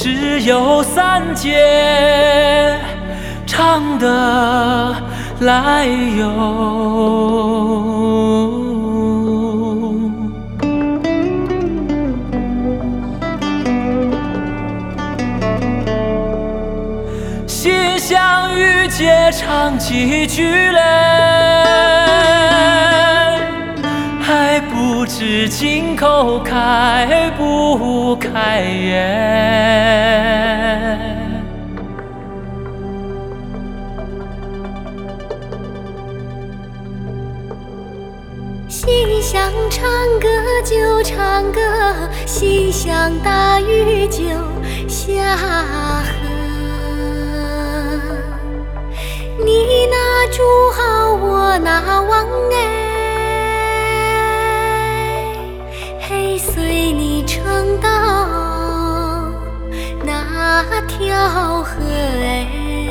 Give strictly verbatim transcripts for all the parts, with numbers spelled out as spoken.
只有三节唱的来由。心相遇皆唱几句嘞，还不知金口开不开耶。 心想唱歌就唱歌，心想大雨就下河。你拿竹号，我拿网哎，嘿，随你撑到那条河哎。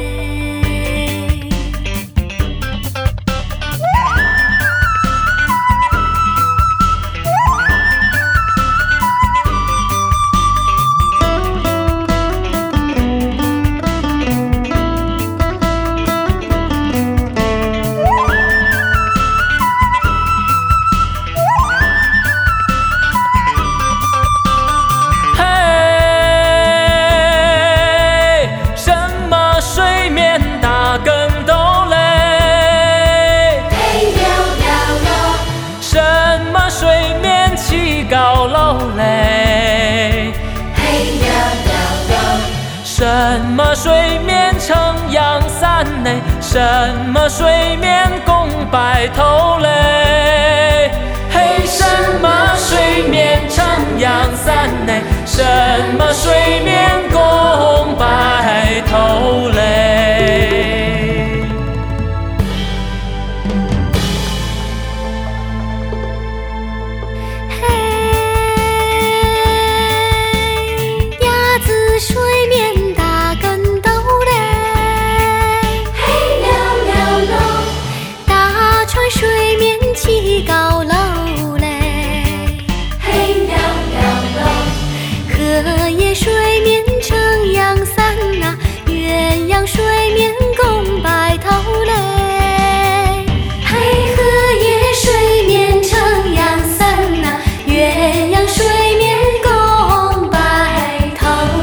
高楼嘞， 嘿呀呀呀！ 什么水面撑阳伞嘞？什么水面供白头嘞？嘿，什么水面撑阳伞嘞？什么水面供白头嘞？ 水面打跟斗嘞，嘿溜溜溜！大船水面起高楼嘞，嘿溜溜溜！荷叶水面撑阳伞呐，鸳鸯水面供白头嘞，嘿，荷叶水面撑阳伞呐，鸳鸯水面供白头。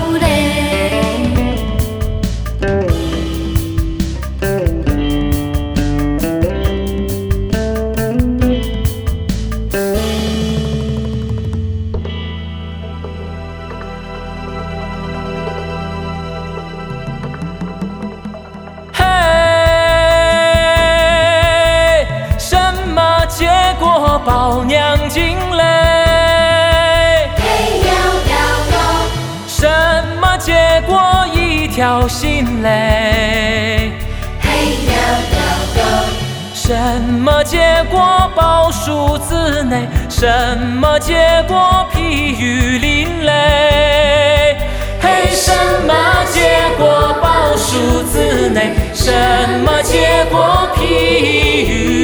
抱娘进嘞， 嘿溜溜溜！ 什么结果一条心嘞， 嘿溜溜溜！ 什么结果抱树子内？什么结果披雨林嘞？嘿，什么结果抱树子内？什么结果披雨